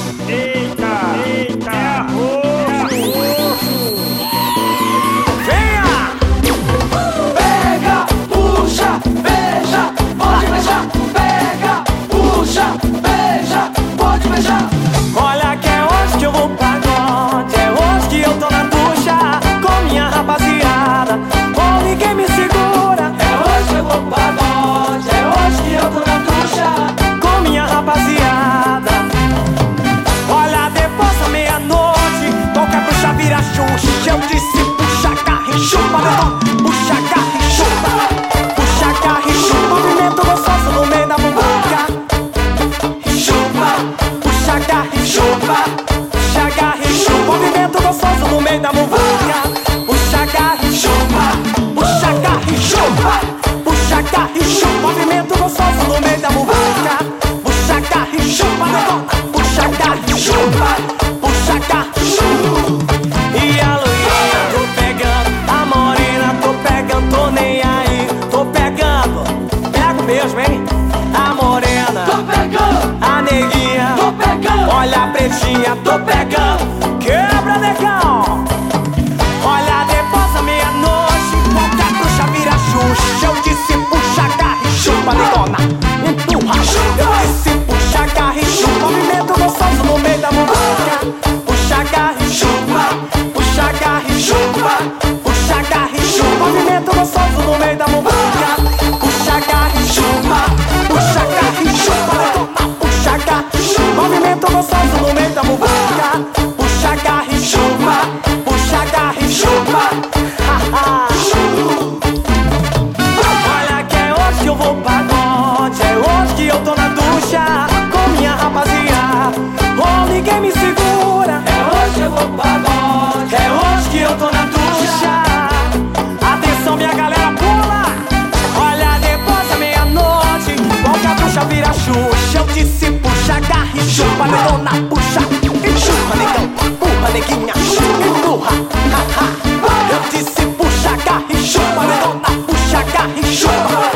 Eita, eita, é roxo. Venha! Pega, puxa, beija, pode beijar. Pega, puxa, beija, pode beijar. Olha que é hoje que eu vou pra pagode, é hoje que eu tô na ducha com minha rapaziada. Oh, ninguém me segura. É hoje que eu vou pra pagode, é hoje que eu tô na ducha Com minha rapaziada. Olha, depois da meia-noite, qualquer bruxa vira Xuxa. Eu disse puxa carro e chupa, dedão. Puxa carro e chupa. Puxa carro e chupa. Movimento gostoso no meio da muvuca. chupa, Puxa carro e chupa. Puxa carro e chupa. Movimento gostoso no meio da muvuca. Puxa carro e chupa. Puxa carro e chupa. Puxa carro e chupa. Movimento gostoso no meio da muvuca. Puxa carro e chupa, dedão. Puxa carro e chupa. Puxa carro e chupa. E a loirinha, tô pegando. A morena, tô pegando. Tô nem aí, tô pegando. Pega mesmo, hein? A morena, tô pegando, a neguinha, tô pegando. olha a pretinha, tô pegando. Quebra, negão. Olha, depois da meia-noite, qualquer bruxa vira Xuxa. Eu disse puxa carro e chupa, negona. Empurra, eu disse puxa carro e chupa. Movimento gostoso no meio da muvuca. Puxa carro e chupa. Puxa carro e chupa. Puxa carro e chupa. Movimento gostoso no meio da muvuca. Puxa carro e chupa. Puxa carro e chupa, negona. Puxa carro e chupa. Movimento gostoso no meio da muvuca. Puxa carro e chupa. Puxa carro e chupa. Olha que é hoje que eu vou pra pagode, é hoje que eu tô na ducha com minha rapaziada. Oh, ninguém me segura. É hoje que eu vou pra pagode, É hoje que eu tô na ducha. Atenção, minha galera, pula. Olha, depois da meia-noite, qualquer bruxa vira Xuxa. Eu disse puxa, garra e chupa, negona. Puxa e chupa, negão. Empurra, neguinha, empurra, ha, ha. Eu disse puxa, garra e chupa, negona. Puxa, garra e chupa.